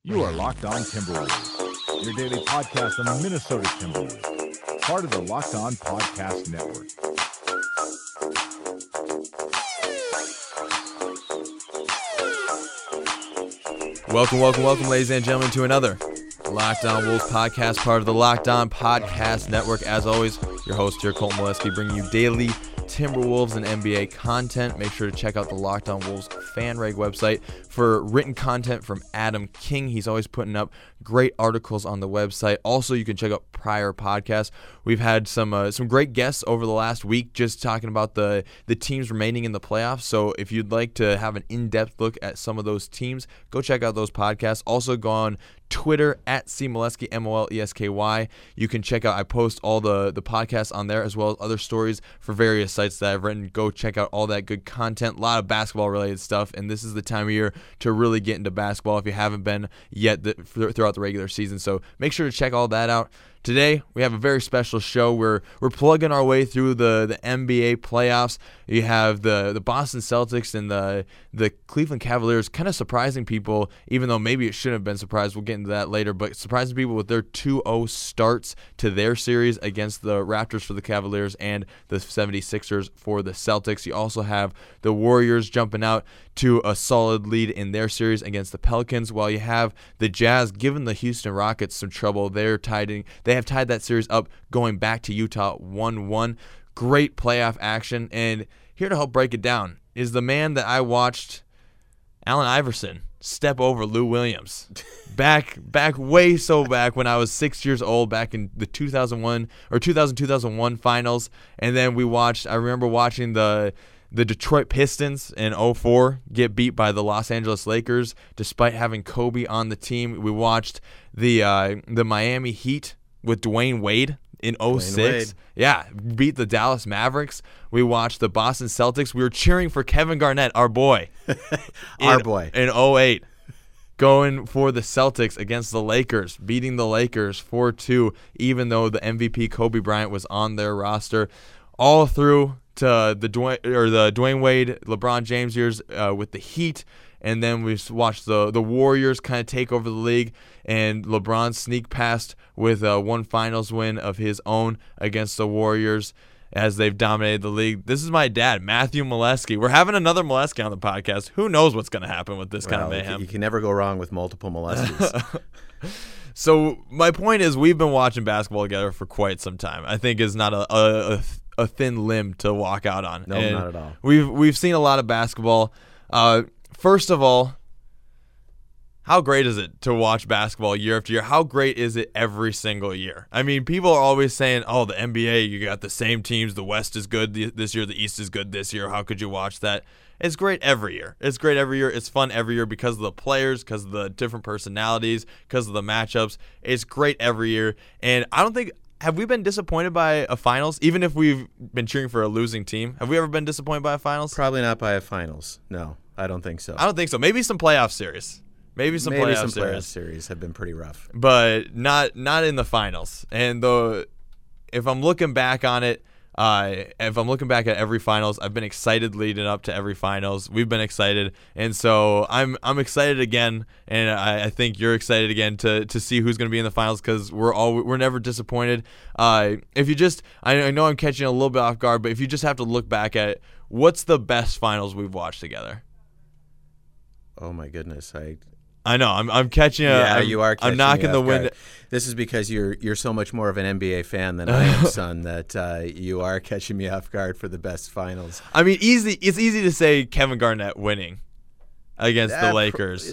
You are Locked On Timberwolves, your daily podcast on the Minnesota Timberwolves, part of the Locked On Podcast Network. Welcome, ladies and gentlemen, to another Locked On Wolves podcast, part of the Locked On Podcast Network. As always, your host here, Colton Molesky, bringing you daily Timberwolves and NBA content. Make sure to check out the Locked On Wolves FanRag website for written content from Adam King. He's always putting up great articles on the website. Also, you can check out prior podcasts. We've had some great guests over the last week just talking about the teams remaining in the playoffs. So if you'd like to have an in-depth look at some of those teams, go check out those podcasts. Also, go on Twitter at @CMolesky, MOLESKY. You can check out, I post all the podcasts on there as well as other stories for various sites that I've written. Go check out all that good content, a lot of basketball related stuff, and this is the time of year to really get into basketball if you haven't been yet throughout the regular season. So make sure to check all that out. Today, we have a very special show. We're plugging our way through the NBA playoffs. You have the Boston Celtics and the Cleveland Cavaliers kind of surprising people, even though maybe it shouldn't have been surprised. We'll get into that later, but surprising people with their 2-0 starts to their series against the Raptors for the Cavaliers and the 76ers for the Celtics. You also have the Warriors jumping out to a solid lead in their series against the Pelicans, while you have the Jazz giving the Houston Rockets some trouble. They have tied that series up going back to Utah 1-1. Great playoff action, and here to help break it down is the man that I watched, Allen Iverson, step over Lou Williams back way so back when I was 6 years old, back in the 2000-2001 finals. And then I remember watching the Detroit Pistons in 2004 get beat by the Los Angeles Lakers despite having Kobe on the team. We watched the Miami Heat with Dwayne Wade in 2006. Yeah, beat the Dallas Mavericks. We watched the Boston Celtics. We were cheering for Kevin Garnett, our boy. In 2008. Going for the Celtics against the Lakers, beating the Lakers 4-2, even though the MVP Kobe Bryant was on their roster. All through to the Dwayne Wade, LeBron James years with the Heat, and then we watched the Warriors kind of take over the league, and LeBron sneak past with one finals win of his own against the Warriors as they've dominated the league. This is my dad, Matthew Molesky. We're having another Molesky on the podcast. Who knows what's going to happen with this kind of mayhem? You can never go wrong with multiple Moleskys. So my point is, we've been watching basketball together for quite some time. I think is not a thin limb to walk out on. No, and not at all. We've seen a lot of basketball. First of all, how great is it to watch basketball year after year? How great is it every single year? I mean, people are always saying, oh, the NBA, you got the same teams. The West is good this year. The East is good this year. How could you watch that? It's great every year. It's great every year. It's fun every year because of the players, because of the different personalities, because of the matchups. It's great every year. And I don't think... Have we been disappointed by a finals, even if we've been cheering for a losing team? Have we ever been disappointed by a finals? Probably not by a finals. No, I don't think so. I don't think so. Maybe some playoff series. Maybe some playoff series have been pretty rough. But not in the finals. And if I'm looking back on it, if I'm looking back at every finals, I've been excited leading up to every finals. We've been excited, and so I'm excited again, and I think you're excited again to see who's going to be in the finals because we're never disappointed. If you just, I know I'm catching you a little bit off guard, but if you just have to look back at it, what's the best finals we've watched together? Oh my goodness, I know. I'm catching you. Yeah, you are catching I'm knocking the wind. This is because you're so much more of an NBA fan than I am, son, that you are catching me off guard for the best finals. I mean, it's easy to say Kevin Garnett winning against the Lakers.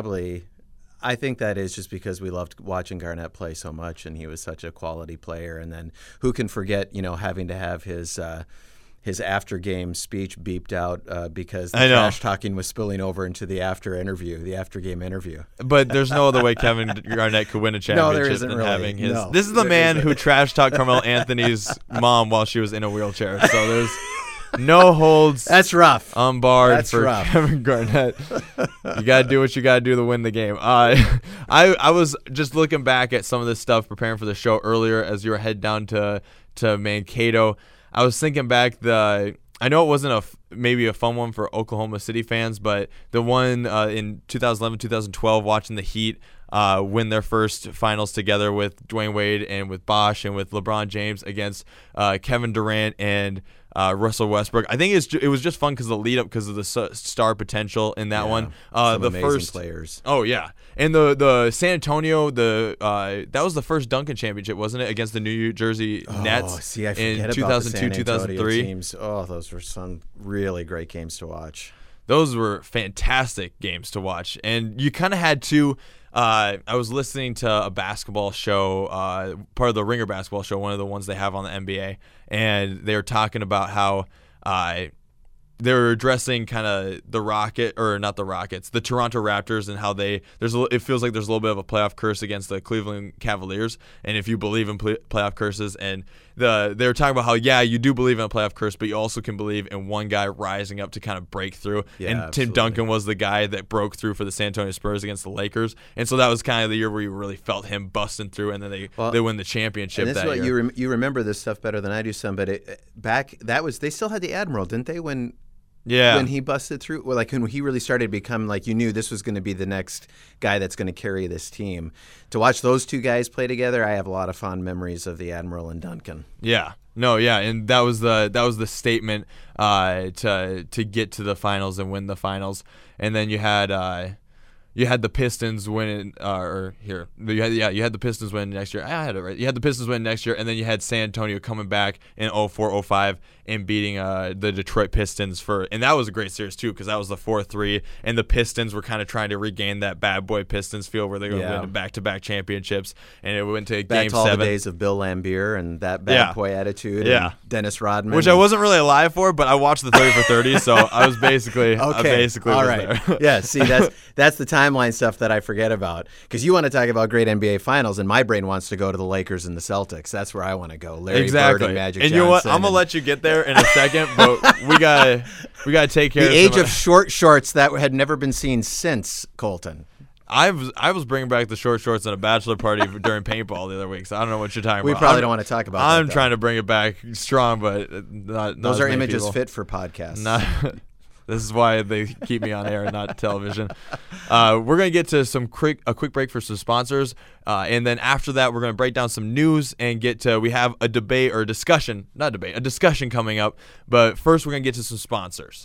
I think that is just because we loved watching Garnett play so much, and he was such a quality player. And then who can forget, having to have his after-game speech beeped out because the trash talking was spilling over into the after-game interview. But there's no other way Kevin Garnett could win a championship there isn't than really. having his. No, this is the man who trash-talked Carmelo Anthony's mom while she was in a wheelchair. So there's no holds. That's rough. Unbarred for rough. Kevin Garnett. You got to do what you got to do to win the game. I was just looking back at some of this stuff preparing for the show earlier as you were heading down to Mankato. I was thinking back I know it wasn't maybe a fun one for Oklahoma City fans, but the one in 2011-2012, watching the Heat win their first finals together with Dwayne Wade and with Bosh and with LeBron James against Kevin Durant and Russell Westbrook. I think it was just fun because the lead up, because of the star potential in that one. Some the amazing first players. Oh yeah, and the San Antonio, that was the first Duncan championship, wasn't it, against the New Jersey Nets? See, I forget in about 2002, the San Antonio 2003. teams. Oh, those were some really great games to watch. Those were fantastic games to watch, and you kind of had to. I was listening to a basketball show, part of the Ringer basketball show, one of the ones they have on the NBA, and they were talking about how they were addressing kind of the the Toronto Raptors, and how it feels like there's a little bit of a playoff curse against the Cleveland Cavaliers, and if you believe in playoff curses, and they were talking about how, yeah, you do believe in a playoff curse, but you also can believe in one guy rising up to kind of break through. Yeah, and absolutely. Tim Duncan was the guy that broke through for the San Antonio Spurs against the Lakers, and so that was kind of the year where you really felt him busting through, and then they win the championship And this that is what year. you remember this stuff better than I do, some. But they still had the Admiral, didn't they? When he busted through, well, like when he really started to become, like, you knew this was going to be the next guy that's going to carry this team. To watch those two guys play together, I have a lot of fond memories of the Admiral and Duncan. Yeah. No, yeah, and that was the statement to get to the finals and win the finals. And then you had the Pistons win, you had the Pistons win next year. I had it right. You had the Pistons win next year, and then you had San Antonio coming back in 04-05 and beating the Detroit Pistons and that was a great series too, because that was the 4-3, and the Pistons were kind of trying to regain that bad boy Pistons feel where they were going to back-to-back championships, and it went to Back Game to all 7. the days of Bill Lambier and that bad boy attitude. Yeah. And Dennis Rodman, Which I wasn't really alive for, but I watched the 30 for 30, so I was basically okay. All right. there. Yeah, see, that's the timeline stuff that I forget about, because you want to talk about great NBA finals, and my brain wants to go to the Lakers and the Celtics. That's where I want to go. Larry Bird and Magic Johnson. You know what? I'm gonna let you get there in a second, but we gotta take care the of age of short shorts that had never been seen since, Colton. I was bringing back the short shorts at a bachelor party during paintball the other week, so I don't know what you're talking We about. probably don't want to talk about that. I'm trying to bring it back strong, but not those as are many images people. fit for podcasts. This is why they keep me on air and not television. We're going to get to a quick break for some sponsors, and then after that, we're going to break down some news and we have a discussion coming up. But first, we're going to get to some sponsors.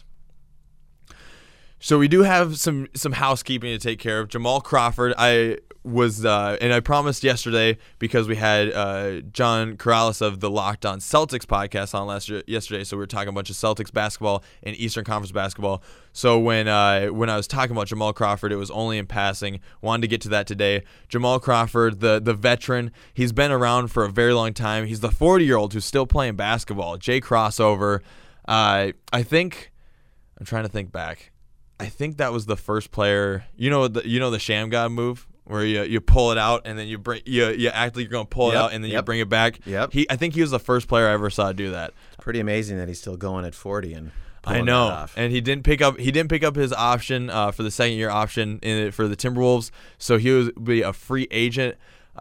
So we do have some housekeeping to take care of. Jamal Crawford, and I promised yesterday, because we had John Corrales of the Locked On Celtics podcast on yesterday, so we were talking a bunch of Celtics basketball and Eastern Conference basketball. So when I was talking about Jamal Crawford, it was only in passing. Wanted to get to that today. Jamal Crawford, the veteran, he's been around for a very long time. He's the 40-year-old who's still playing basketball. Jay Crossover, I'm trying to think back. I think that was the first player. You know the Sham God move, where you pull it out and then you act like you're going to pull it out and then you bring it back. Yep. I think he was the first player I ever saw do that. It's pretty amazing that he's still going at 40 and I pulling know, that off. And he didn't pick up his option for the second year option for the Timberwolves, so he would be a free agent.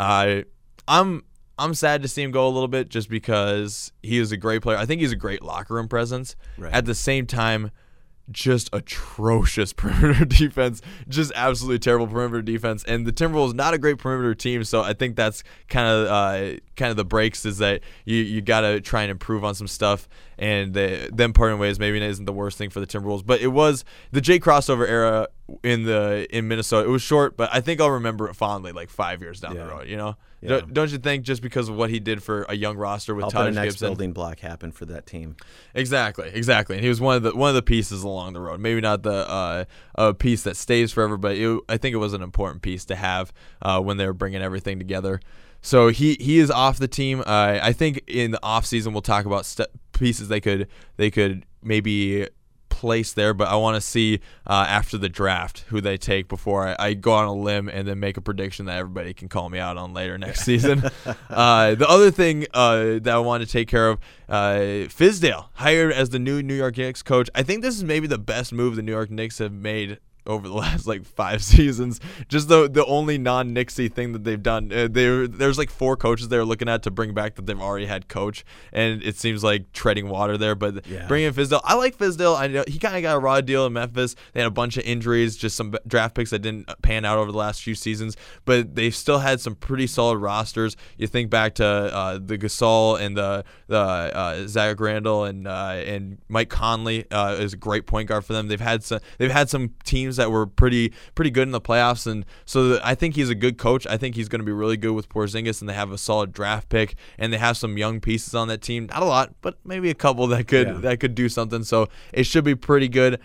I'm sad to see him go a little bit, just because he is a great player. I think he's a great locker room presence. Right. At the same time, just atrocious perimeter defense, just absolutely terrible perimeter defense. And the Timberwolves not a great perimeter team, so I think that's kind of the breaks, is that you got to try and improve on some stuff. And them parting ways maybe isn't the worst thing for the Timberwolves, but it was the Jay Crossover era in Minnesota. It was short, but I think I'll remember it fondly, like 5 years down the road. You know, don't you think? Just because of what he did for a young roster with Taj the next Gibson, building block happen for that team. Exactly. And he was one of the pieces along the road. Maybe not the a piece that stays forever, but I think it was an important piece to have when they were bringing everything together. So he is off the team. I think in the offseason we'll talk about pieces they could maybe place there, but I want to see after the draft who they take before I go on a limb and then make a prediction that everybody can call me out on later next season. The other thing that I want to take care of, Fizdale hired as the new New York Knicks coach. I think this is maybe the best move the New York Knicks have made over the last like 5 seasons. Just the only non-Knicksy thing that they've done. There's like 4 coaches they're looking at to bring back that they've already had coach, and it seems like treading water there. But bringing in Fizdale, I like Fizdale. I know he kind of got a raw deal in Memphis. They had a bunch of injuries, just some draft picks that didn't pan out over the last few seasons, but they've still had some pretty solid rosters. You think back to the Gasol and the Zach Randall and Mike Conley is a great point guard for them. They've had some teams that were pretty good in the playoffs, and so I think he's a good coach. I think he's going to be really good with Porzingis, and they have a solid draft pick, and they have some young pieces on that team. Not a lot, but maybe a couple that could do something. So it should be pretty good.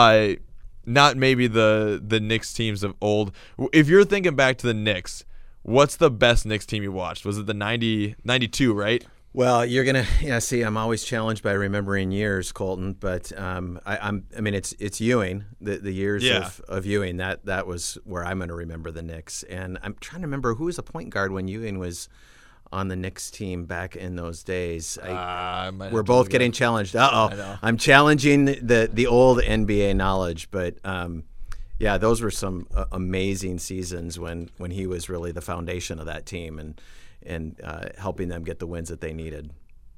Not maybe the Knicks teams of old. If you're thinking back to the Knicks, what's the best Knicks team you watched? Was it the 92, right? Well, you're gonna see. I'm always challenged by remembering years, Colton. But I mean, it's Ewing. The years of Ewing. That was where I'm gonna remember the Knicks. And I'm trying to remember who was a point guard when Ewing was on the Knicks team back in those days. We're both getting challenged. I'm challenging the old NBA knowledge, but those were some amazing seasons when he was really the foundation of that team and helping them get the wins that they needed.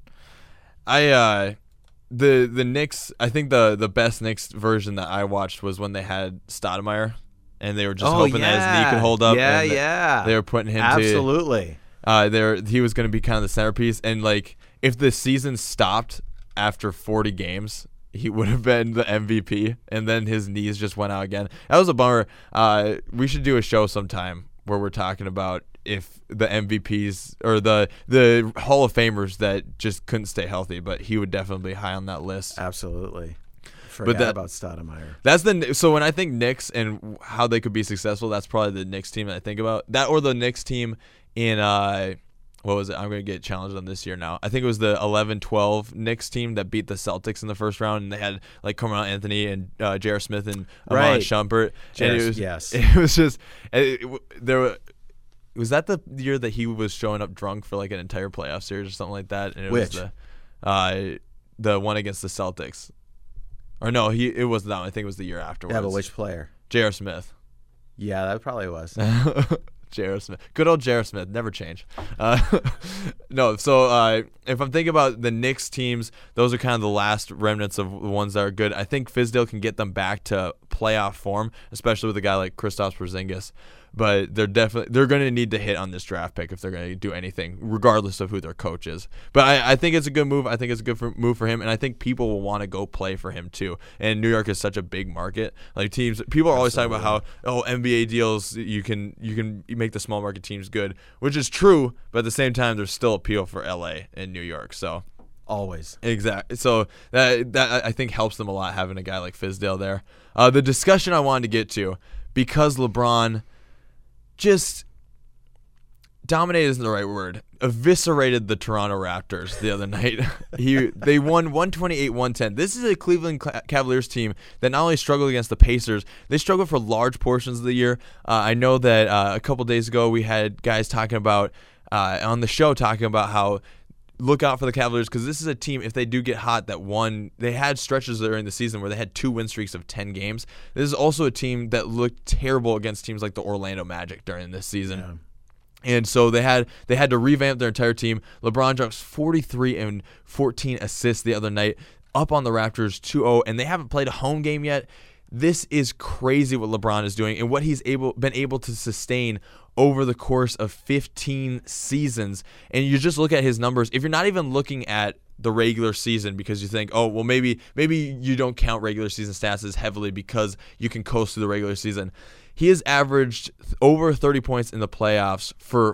The Knicks, I think the best Knicks version that I watched was when they had Stoudemire, and they were just hoping that his knee could hold up. They were putting him absolutely. He was going to be kind of the centerpiece, and like if the season stopped after 40 games, he would have been the MVP, and then his knees just went out again. That was a bummer. We should do a show sometime where we're talking about if the MVPs or the Hall of Famers that just couldn't stay healthy, but he would definitely be high on that list. Absolutely. Forgot about Stoudemire. So when I think Knicks and how they could be successful, that's probably the Knicks team that I think about. That or the Knicks team in what was it? I'm going to get challenged on this year now. I think it was the 11-12 Knicks team that beat the Celtics in the first round, and they had like Carmelo Anthony and J.R. Smith and Iman Shumpert. It was just was that the year that he was showing up drunk for like an entire playoff series or something like that? And it was the one against the Celtics. Or no, it wasn't that one. I think it was the year afterwards. Yeah, but which player? J.R. Smith. Yeah, that probably was. J.R. Smith. Good old J.R. Smith. Never change. No, so if I'm thinking about the Knicks teams, those are kind of the last remnants of the ones that are good. I think Fizdale can get them back to playoff form, especially with a guy like Kristaps Porzingis. But they're going to need to hit on this draft pick if they're going to do anything, regardless of who their coach is. But I think it's a good move. I think it's a good move for him, and I think people will want to go play for him too. And New York is such a big market. Like people are always talking about how NBA deals you can make the small market teams good, which is true. But at the same time, there's still appeal for LA and New York. So always exactly. So that I think helps them a lot having a guy like Fizdale there. The discussion I wanted to get to, because LeBron just dominated isn't the right word. Eviscerated the Toronto Raptors the other night. They won 128-110. This is a Cleveland Cavaliers team that not only struggled against the Pacers, they struggled for large portions of the year. I know that a couple days ago we had guys talking about on the show talking about how look out for the Cavaliers because this is a team, if they do get hot, they had stretches during the season where they had 2 win streaks of 10 games. This is also a team that looked terrible against teams like the Orlando Magic during this season. Yeah. And so they had to revamp their entire team. LeBron drops 43 and 14 assists the other night, up on the Raptors 2-0, and they haven't played a home game yet. This is crazy what LeBron is doing and what he's been able to sustain over the course of 15 seasons. And you just look at his numbers. If you're not even looking at the regular season because you think, oh, well, maybe you don't count regular season stats as heavily because you can coast through the regular season. He has averaged over 30 points in the playoffs for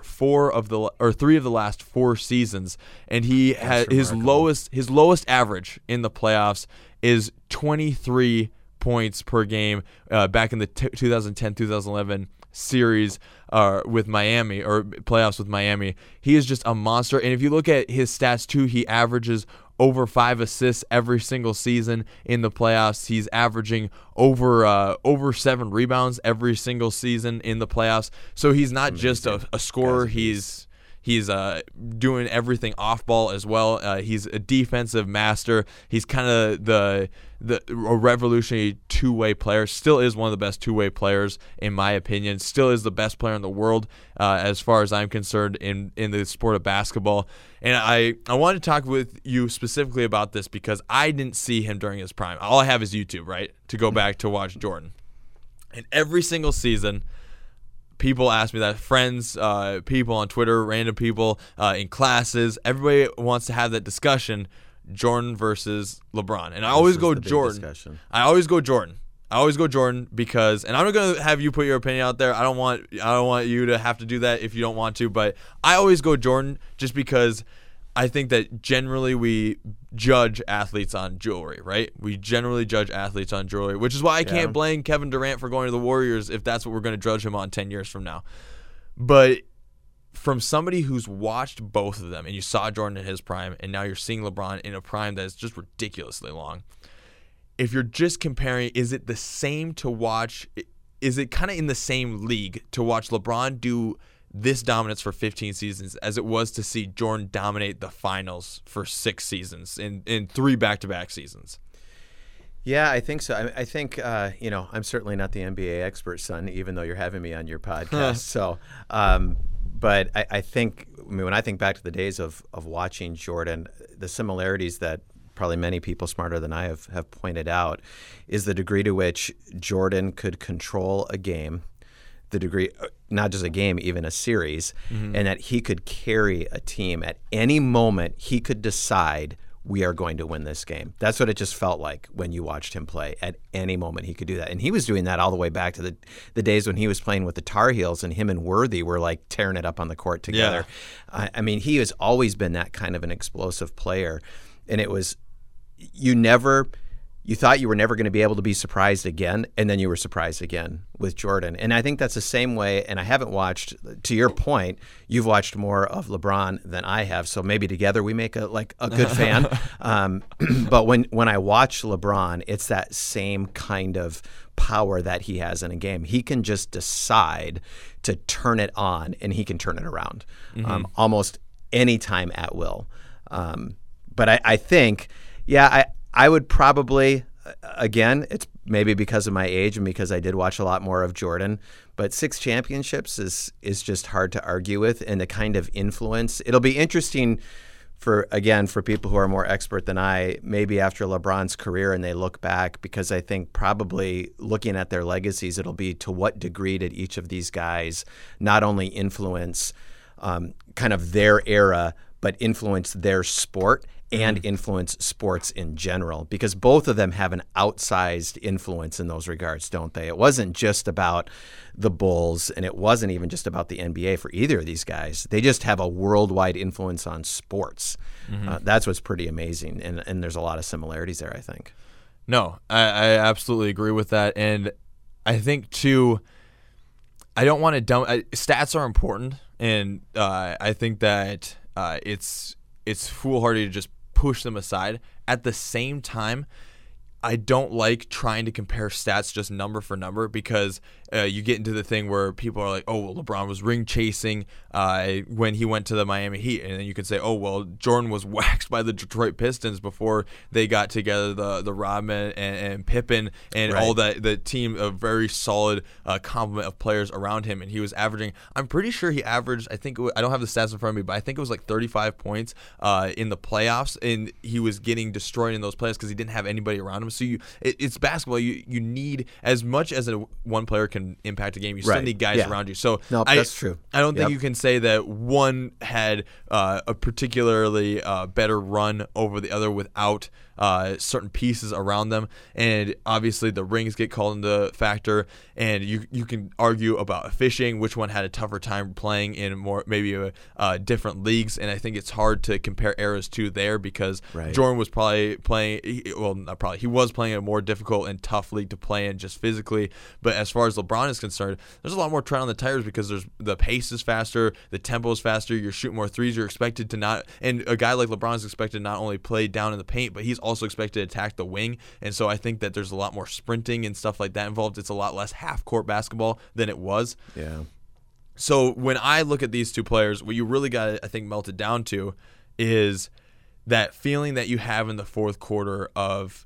3 of the last 4 seasons, and he had his lowest average in the playoffs is 23 points per game back in the 2010-2011 series with Miami, or playoffs with Miami. He is just a monster. And if you look at his stats too, he averages over 5 assists every single season in the playoffs. He's averaging over 7 rebounds every single season in the playoffs. So he's not just a scorer. He's He's doing everything off ball as well. He's a defensive master. He's kind of a revolutionary two-way player. Still is one of the best two-way players in my opinion. Still is the best player in the world as far as I'm concerned in the sport of basketball. And I wanted to talk with you specifically about this because I didn't see him during his prime. All I have is YouTube, right, to go back to watch Jordan. And every single season, people ask me that, friends, people on Twitter, random people in classes, everybody wants to have that discussion, Jordan versus LeBron. And I always go Jordan. I always go Jordan because, and I'm not going to have you put your opinion out there. I don't want you to have to do that if you don't want to, but I always go Jordan just because I think that generally we judge athletes on jewelry, right? We generally judge athletes on jewelry, which is why I can't blame Kevin Durant for going to the Warriors if that's what we're going to judge him on 10 years from now. But from somebody who's watched both of them, and you saw Jordan in his prime, and now you're seeing LeBron in a prime that is just ridiculously long, if you're just comparing, is it the same to watch, is it kind of in the same league to watch LeBron do this dominance for 15 seasons as it was to see Jordan dominate the finals for 6 seasons in 3 back-to-back seasons? Yeah, I think so. I think, I'm certainly not the NBA expert, son, even though you're having me on your podcast. So, but I think, when I think back to the days of watching Jordan, the similarities that probably many people smarter than I have pointed out is the degree to which Jordan could control a game, the degree, not just a game, even a series, and that he could carry a team at any moment. He could decide, we are going to win this game. That's what it just felt like when you watched him play. At any moment he could do that. And he was doing that all the way back to the days when he was playing with the Tar Heels, and him and Worthy were like tearing it up on the court together. Yeah. I mean, he has always been that kind of an explosive player. And it was, you thought you were never going to be able to be surprised again, and then you were surprised again with Jordan. And I think that's the same way, and I haven't watched, to your point, you've watched more of LeBron than I have, so maybe together we make a good fan. But when I watch LeBron, it's that same kind of power that he has in a game. He can just decide to turn it on, and he can turn it around almost any time at will. But I think, I would probably, again, it's maybe because of my age and because I did watch a lot more of Jordan, but 6 championships is just hard to argue with, and the kind of influence. It'll be interesting for people who are more expert than I, maybe after LeBron's career and they look back, because I think probably looking at their legacies, it'll be to what degree did each of these guys not only influence kind of their era, but influence their sport and influence sports in general, because both of them have an outsized influence in those regards, don't they? It wasn't just about the Bulls, and it wasn't even just about the NBA for either of these guys. They just have a worldwide influence on sports. That's what's pretty amazing, and there's a lot of similarities there, I think. No, I absolutely agree with that, and I think, too, I don't want to stats are important, and I think that it's foolhardy to just push them aside. At the same time, I don't like trying to compare stats just number for number, because you get into the thing where people are like, oh, well, LeBron was ring chasing when he went to the Miami Heat. And then you can say, oh, well, Jordan was waxed by the Detroit Pistons before they got together, the Rodman and Pippen and all that, the team, a very solid complement of players around him. And he was averaging, I'm pretty sure he averaged, I don't have the stats in front of me, but I think it was like 35 points in the playoffs. And he was getting destroyed in those playoffs because he didn't have anybody around him. So it's basketball. You need, as much as one player can impact a game, you still need guys around you. So that's true. I don't think you can say that one had a particularly better run over the other without certain pieces around them. And obviously the rings get called into factor, and you can argue about fishing, which one had a tougher time playing in more maybe different leagues. And I think it's hard to compare eras to there, because Jordan was probably playing, he was playing a more difficult and tough league to play in just physically. But as far as LeBron is concerned, there's a lot more tread on the tires, because the pace is faster, the tempo is faster, you're shooting more threes, you're expected to not, and a guy like LeBron is expected to not only play down in the paint, but he's also expected to attack the wing. And so I think that there's a lot more sprinting and stuff like that involved. It's a lot less half-court basketball than it was. Yeah. So when I look at these two players, what you really got to, I think, melt it down to is that feeling that you have in the fourth quarter of,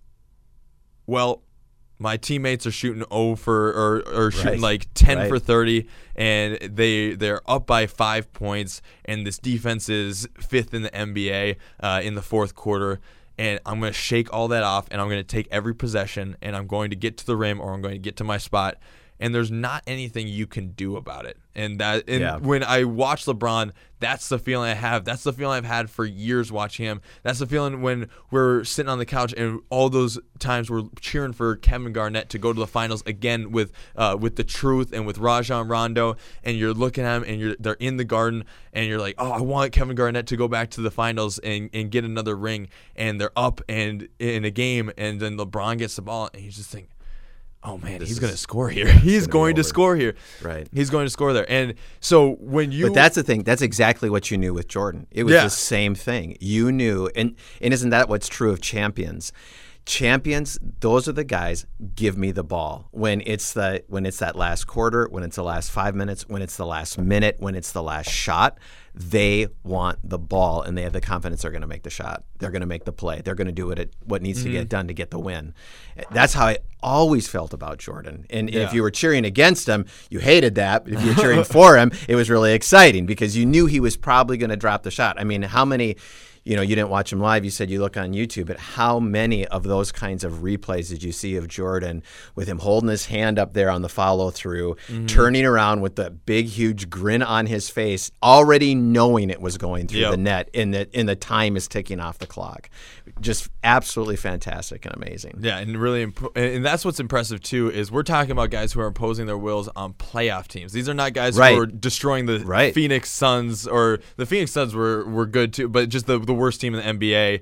well, my teammates are shooting 0 for or shooting like 10 for 30, and they're up by 5 points, and this defense is 5th in the NBA in the fourth quarter, and I'm going to shake all that off, and I'm going to take every possession, and I'm going to get to the rim, or I'm going to get to my spot. And there's not anything you can do about it. And when I watch LeBron, that's the feeling I have. That's the feeling I've had for years watching him. That's the feeling when we're sitting on the couch and all those times we're cheering for Kevin Garnett to go to the finals again with the truth and with Rajon Rondo, and you're looking at him and they're in the Garden and you're like, oh, I want Kevin Garnett to go back to the finals and get another ring, and they're up and in a game, and then LeBron gets the ball and you just think, oh, man, he's going to score here. He's going to score here. Right. He's going to score there. And so when you... But that's the thing. That's exactly what you knew with Jordan. It was the same thing. You knew. And isn't that what's true of champions? Champions, those are the guys, give me the ball. When it's that last quarter, when it's the last 5 minutes, when it's the last minute, when it's the last shot, they want the ball, and they have the confidence they're going to make the shot. They're going to make the play. They're going to do what needs to get done to get the win. That's how I always felt about Jordan. And if you were cheering against him, you hated that. But if you were cheering for him, it was really exciting because you knew he was probably going to drop the shot. I mean, how many... You didn't watch him live. You said you look on YouTube, but how many of those kinds of replays did you see of Jordan with him holding his hand up there on the follow through, turning around with the big, huge grin on his face, already knowing it was going through the net, and the time is ticking off the clock? Just absolutely fantastic and amazing. Yeah, and really, and that's what's impressive too is we're talking about guys who are imposing their wills on playoff teams. These are not guys who are destroying the Phoenix Suns, or the Phoenix Suns were good too, but just the worst team in the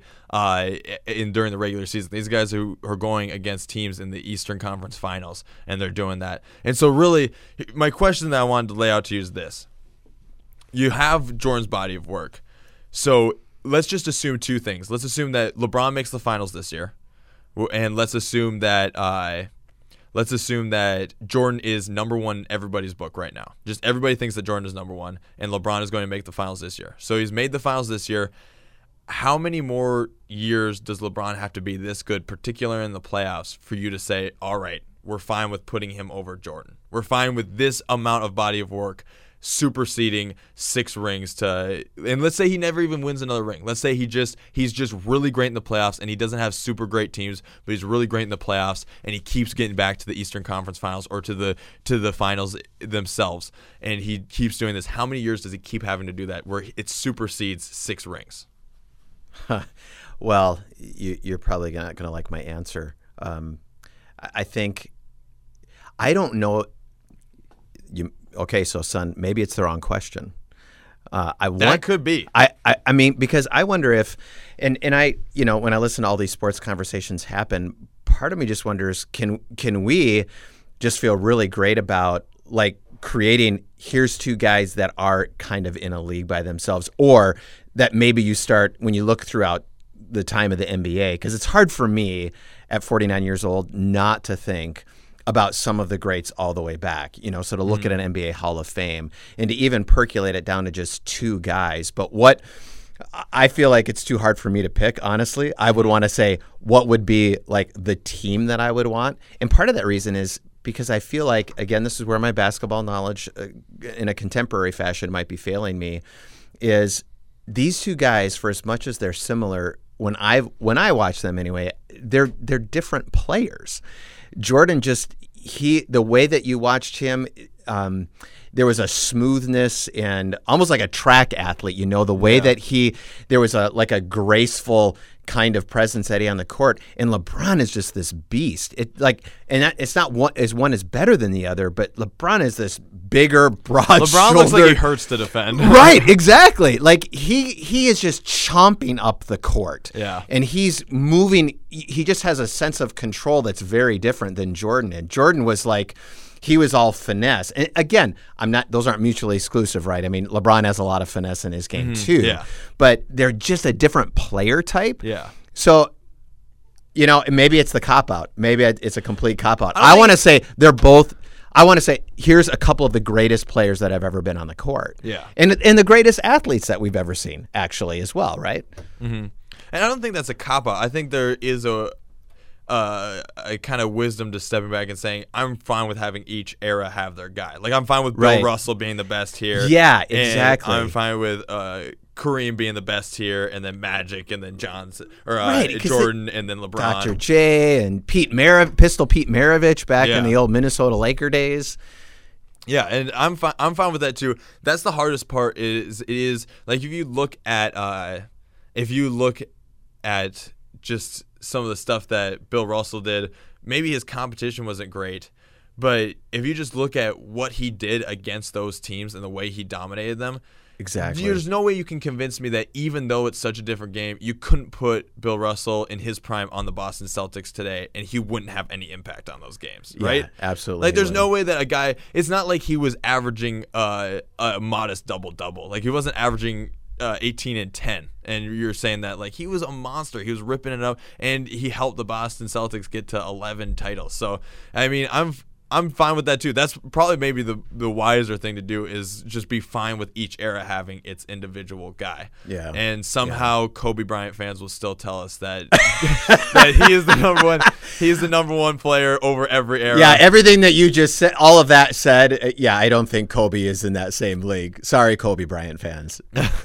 NBA during the regular season. These guys who are going against teams in the Eastern Conference Finals, and they're doing that. And so really, my question that I wanted to lay out to you is this. You have Jordan's body of work. So let's just assume two things. Let's assume that LeBron makes the finals this year, and let's assume that Jordan is number one in everybody's book right now. Just everybody thinks that Jordan is number one, and LeBron is going to make the finals this year. So he's made the finals this year. How many more years does LeBron have to be this good, particularly in the playoffs, for you to say, all right, we're fine with putting him over Jordan? We're fine with this amount of body of work superseding 6 rings and let's say he never even wins another ring. Let's say he's just really great in the playoffs, and he doesn't have super great teams, but he's really great in the playoffs, and he keeps getting back to the Eastern Conference Finals or to the finals themselves, and he keeps doing this. How many years does he keep having to do that where it supersedes 6 rings? Well, you're probably not going to like my answer. I don't know. Okay, so son, maybe it's the wrong question. That could be. I mean, because I wonder if, and I, when I listen to all these sports conversations happen, part of me just wonders, can we just feel really great about like creating, here's 2 guys that are kind of in a league by themselves, or that maybe you start when you look throughout the time of the NBA, because it's hard for me at 49 years old not to think about some of the greats all the way back, so to look at an NBA Hall of Fame and to even percolate it down to just 2 guys. But what I feel like it's too hard for me to pick, honestly. I would want to say what would be like the team that I would want. And part of that reason is because I feel like, again, this is where my basketball knowledge in a contemporary fashion might be failing me, is these 2 guys, for as much as they're similar, when I watch them anyway, they're different players. Jordan the way that you watched him, there was a smoothness and almost like a track athlete, the way that there was a graceful kind of presence that he had on the court. And LeBron is just this beast. It's not one is better than the other, but LeBron is this bigger, broad-shouldered. LeBron looks like he hurts to defend. Right, exactly. Like he is just chomping up the court. Yeah. And he's moving. He just has a sense of control that's very different than Jordan. And Jordan was like, he was all finesse. And again, those aren't mutually exclusive, right? I mean, LeBron has a lot of finesse in his game too. Yeah. But they're just a different player type. Yeah. So, maybe it's the cop-out. Maybe it's a complete cop-out. I want to say they're both I want to say, here's a couple of the greatest players that have ever been on the court. Yeah. And the greatest athletes that we've ever seen, actually, as well, right? Mm-hmm. And I don't think that's a cop-out. I think there is a kind of wisdom to stepping back and saying, I'm fine with having each era have their guy. Like, I'm fine with Bill Russell being the best here. Yeah, exactly. And I'm fine with Kareem being the best here, and then Magic, and then Johnson, or Jordan, and then LeBron. Dr. J and Pistol Pete Maravich back in the old Minnesota Laker days. Yeah, and I'm fine with that too. That's the hardest part. Is like if you look at just some of the stuff that Bill Russell did, maybe his competition wasn't great, but if you just look at what he did against those teams and the way he dominated them, exactly, there's no way you can convince me that even though it's such a different game, you couldn't put Bill Russell in his prime on the Boston Celtics today and he wouldn't have any impact on those games, right? Yeah, absolutely. Like, there's no way that a guy, it's not like he was averaging a modest double-double. Like, he wasn't averaging 18 and 10, and you're saying that like he was a monster. He was ripping it up, and he helped the Boston Celtics get to 11 titles. So, I mean, I'm fine with that too. That's probably maybe the wiser thing to do, is just be fine with each era having its individual guy. Yeah. And somehow Kobe Bryant fans will still tell us that that he is the number one. He's the number one player over every era. Yeah, everything that you just said, all of that said, yeah, I don't think Kobe is in that same league. Sorry, Kobe Bryant fans.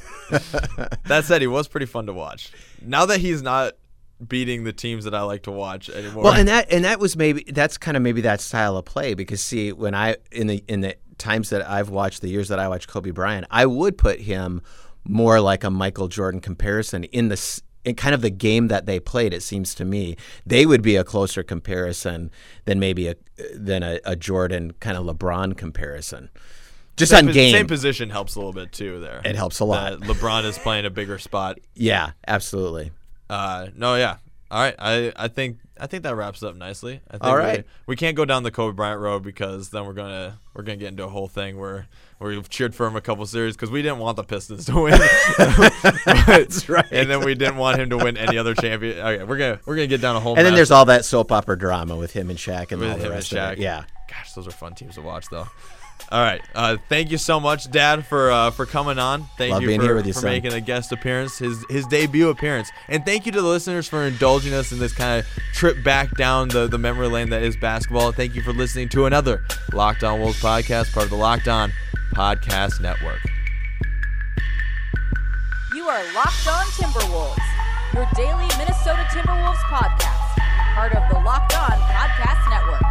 That said, he was pretty fun to watch. Now that he's not beating the teams that I like to watch anymore. Well, and that was that's kind of that style of play, because see, when in the times that I've watched, the years that I watched Kobe Bryant, I would put him more like a Michael Jordan comparison in kind of the game that they played. It seems to me they would be a closer comparison than maybe a Jordan kind of LeBron comparison. Just on game. Same position helps a little bit too there. It helps a lot. LeBron is playing a bigger spot. Yeah, absolutely. No, yeah. All right. I think that wraps it up nicely. I think all right. We can't go down the Kobe Bryant road, because then we're gonna get into a whole thing where we've cheered for him a couple series because we didn't want the Pistons to win. That's right. And then we didn't want him to win any other champion. Okay, we're gonna get down a whole. And then there's all that soap opera drama with him and Shaq and all the rest of it. Yeah. Gosh, those are fun teams to watch, though. All right. Thank you so much, Dad, for coming on. Love being here with you, for son. making a guest appearance, his debut appearance. And thank you to the listeners for indulging us in this kind of trip back down the memory lane that is basketball. Thank you for listening to another Locked On Wolves podcast, part of the Locked On Podcast Network. You are Locked On Timberwolves, your daily Minnesota Timberwolves podcast, part of the Locked On Podcast Network.